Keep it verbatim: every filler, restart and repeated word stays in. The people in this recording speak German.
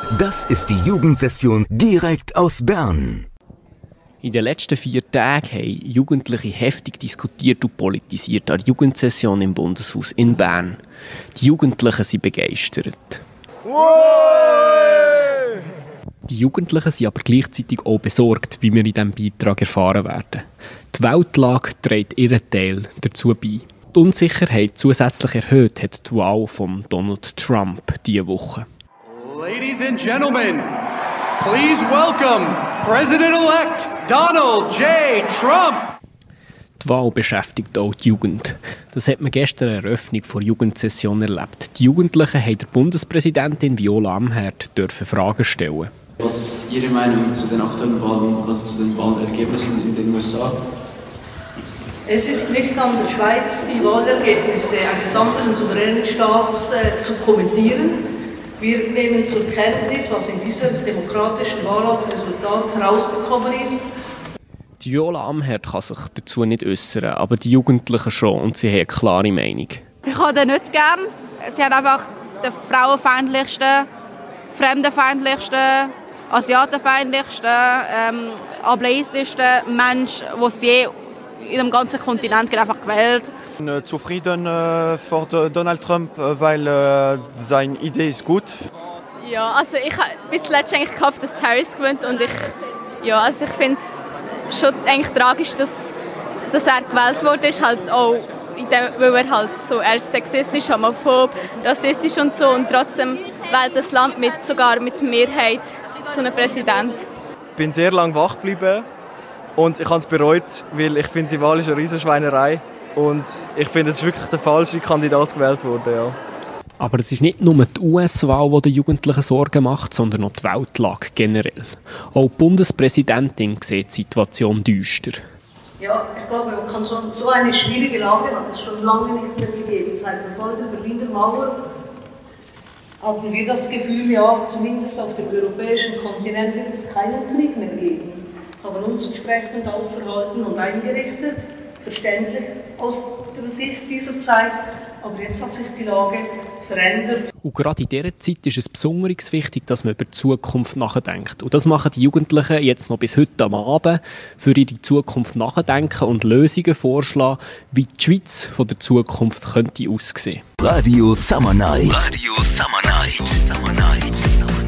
Das ist die Jugendsession direkt aus Bern. In den letzten vier Tagen haben Jugendliche heftig diskutiert und politisiert an der Jugendsession im Bundeshaus in Bern. Die Jugendlichen sind begeistert. Uey! Die Jugendlichen sind aber gleichzeitig auch besorgt, wie wir in diesem Beitrag erfahren werden. Die Weltlage trägt ihren Teil dazu bei. Die Unsicherheit zusätzlich erhöht hat die Wahl von Donald Trump diese Woche. Ladies and gentlemen, please welcome President-elect Donald J. Trump. Die Wahl beschäftigt auch die Jugend. Das hat man gestern in der Eröffnung der Jugendsession erlebt. Die Jugendlichen haben der Bundespräsidentin Viola Amherd dürfen Fragen stellen. Was ist Ihre Meinung zu den aktuellen Wahlen, also zu den Wahlergebnissen in den U S A? Es ist nicht an der Schweiz, die Wahlergebnisse eines anderen souveränen Staats äh, zu kommentieren. Wir nehmen zur Kenntnis, was in diesem demokratischen Wahl als Resultat herausgekommen ist. Die Viola Amherd kann sich dazu nicht äußern, aber die Jugendlichen schon und sie haben eine klare Meinung. Ich habe den nicht gern. Sie haben einfach den frauenfeindlichsten, fremdenfeindlichsten, asiatenfeindlichsten, ähm, ableistischsten Mensch, den es je in dem ganzen Kontinent einfach gewählt. Ich bin zufrieden äh, für Donald Trump, weil äh, seine Idee ist gut. Ja, also ich habe bis zuletzt eigentlich gehofft, dass Harris gewinnt und ich, ja, also ich finde es schon eigentlich tragisch, dass, dass er gewählt wurde, ist halt auch, weil er halt so, er ist sexistisch, homophob, rassistisch und so und trotzdem wählt das Land mit, sogar mit Mehrheit so einen Präsident. Ich bin sehr lange wach geblieben und ich habe es bereut, weil ich finde, die Wahl ist eine Riesenschweinerei und ich finde, es ist wirklich der falsche Kandidat gewählt worden, ja. Aber es ist nicht nur die U S-Wahl, die den Jugendlichen Sorgen macht, sondern auch die Weltlage generell. Auch die Bundespräsidentin sieht die Situation düster. Ja, ich glaube, man kann schon, so eine schwierige Lage hat es schon lange nicht mehr gegeben. Seit dem Fall der Berliner Mauer hatten wir das Gefühl, ja, zumindest auf dem europäischen Kontinent wird es keinen Krieg mehr geben. Haben uns entsprechend auch verhalten und eingerichtet, verständlich aus der Sicht dieser Zeit. Aber jetzt hat sich die Lage verändert. Und gerade in dieser Zeit ist es besonders wichtig, dass man über die Zukunft nachdenkt. Und das machen die Jugendlichen jetzt noch bis heute am Abend, für ihre Zukunft nachdenken und Lösungen vorschlagen, wie die Schweiz von der Zukunft könnte aussehen. Radio Summer Night. Radio Summer Night. Summer Night.